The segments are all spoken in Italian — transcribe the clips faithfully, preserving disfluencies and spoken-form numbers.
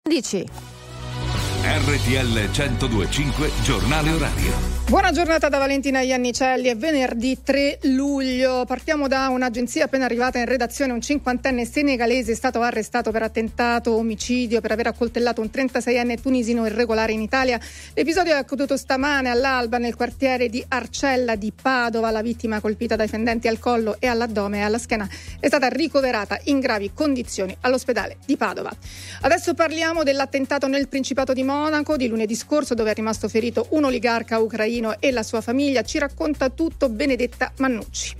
Dici. R T L centodue e cinque giornale orario. Buona giornata da Valentina Iannicelli. È venerdì tre luglio. Partiamo da un'agenzia appena arrivata in redazione. Un cinquantenne senegalese è stato arrestato per attentato, omicidio, per aver accoltellato un trentaseienne tunisino irregolare in Italia. L'episodio è accaduto stamane all'alba nel quartiere di Arcella di Padova. La vittima, colpita dai fendenti al collo e all'addome e alla schiena, è stata ricoverata in gravi condizioni all'ospedale di Padova. Adesso parliamo dell'attentato nel Principato di Monaco di lunedì scorso, dove è rimasto ferito un oligarca ucraino e la sua famiglia. Ci racconta tutto Benedetta Mannucci.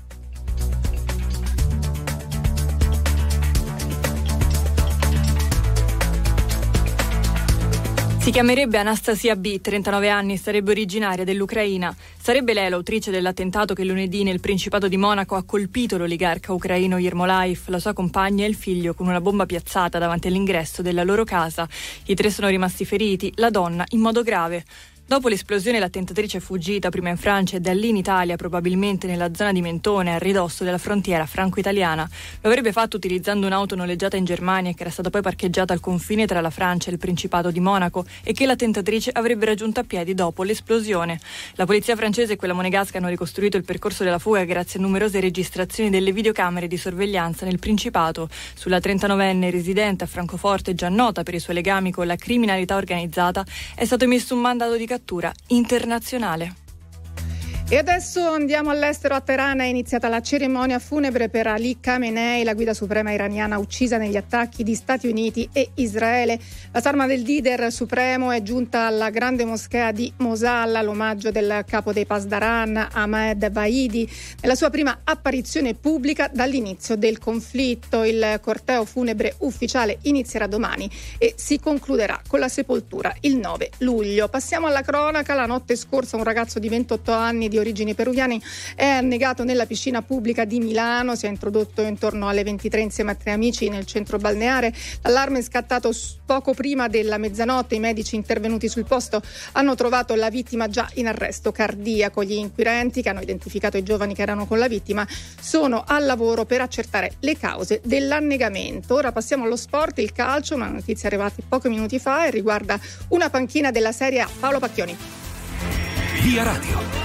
Si chiamerebbe Anastasia B, trentanove anni, sarebbe originaria dell'Ucraina. Sarebbe lei l'autrice dell'attentato che lunedì nel Principato di Monaco ha colpito l'oligarca ucraino Yermolaev, la sua compagna e il figlio con una bomba piazzata davanti all'ingresso della loro casa. I tre sono rimasti feriti, la donna in modo grave. Dopo l'esplosione l'attentatrice è fuggita prima in Francia e da lì in Italia, probabilmente nella zona di Mentone, a ridosso della frontiera franco-italiana. Lo avrebbe fatto utilizzando un'auto noleggiata in Germania che era stata poi parcheggiata al confine tra la Francia e il Principato di Monaco e che l'attentatrice avrebbe raggiunto a piedi dopo l'esplosione. La polizia francese e quella monegasca hanno ricostruito il percorso della fuga grazie a numerose registrazioni delle videocamere di sorveglianza nel Principato. Sulla trentanovenne residente a Francoforte, già nota per i suoi legami con la criminalità organizzata, è stato emesso un mandato di cattura internazionale. E adesso andiamo all'estero. A Teheran è iniziata la cerimonia funebre per Ali Khamenei, la guida suprema iraniana uccisa negli attacchi di Stati Uniti e Israele. La salma del leader supremo è giunta alla grande moschea di Mosalla, l'omaggio del capo dei Pasdaran, Ahmed Vahidi, nella sua prima apparizione pubblica dall'inizio del conflitto. Il corteo funebre ufficiale inizierà domani e si concluderà con la sepoltura il nove luglio. Passiamo alla cronaca. La notte scorsa un ragazzo di ventotto anni di origini peruviane è annegato nella piscina pubblica di Milano. Si è introdotto intorno alle ventitré insieme a tre amici nel centro balneare. L'allarme è scattato poco prima della mezzanotte. I medici intervenuti sul posto hanno trovato la vittima già in arresto cardiaco. Gli inquirenti, che hanno identificato i giovani che erano con la vittima, sono al lavoro per accertare le cause dell'annegamento. Ora passiamo allo sport, il calcio, una notizia arrivata pochi minuti fa e riguarda una panchina della Serie A. Paolo Pacchioni. Via Radio.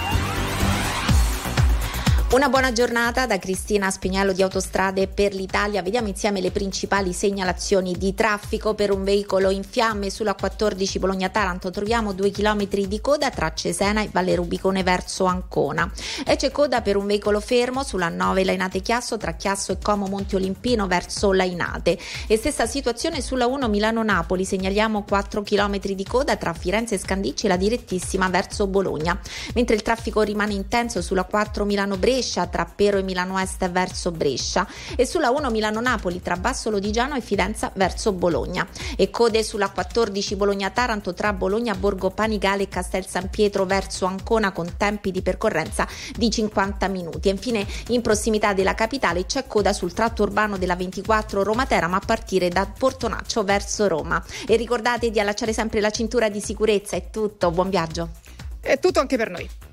Una buona giornata da Cristina Spinello di Autostrade per l'Italia. Vediamo insieme le principali segnalazioni di traffico. Per un veicolo in fiamme sulla quattordici Bologna-Taranto troviamo due chilometri di coda tra Cesena e Valle Rubicone verso Ancona. E c'è coda per un veicolo fermo sulla nove Lainate-Chiasso tra Chiasso e Como Monte Olimpino verso Lainate. E stessa situazione sulla uno Milano-Napoli. Segnaliamo quattro chilometri di coda tra Firenze e Scandicci e la direttissima verso Bologna. Mentre il traffico rimane intenso sulla quattro Milano-Brescia tra Pero e Milano Est verso Brescia e sulla uno Milano-Napoli tra Basso Lodigiano e Fidenza verso Bologna. E code sulla quattordici Bologna-Taranto tra Bologna, Borgo Panigale e Castel San Pietro verso Ancona con tempi di percorrenza di cinquanta minuti. E infine in prossimità della capitale c'è coda sul tratto urbano della ventiquattro Roma-Teramo a partire da Portonaccio verso Roma. E ricordate di allacciare sempre la cintura di sicurezza. È tutto, buon viaggio. È tutto anche per noi.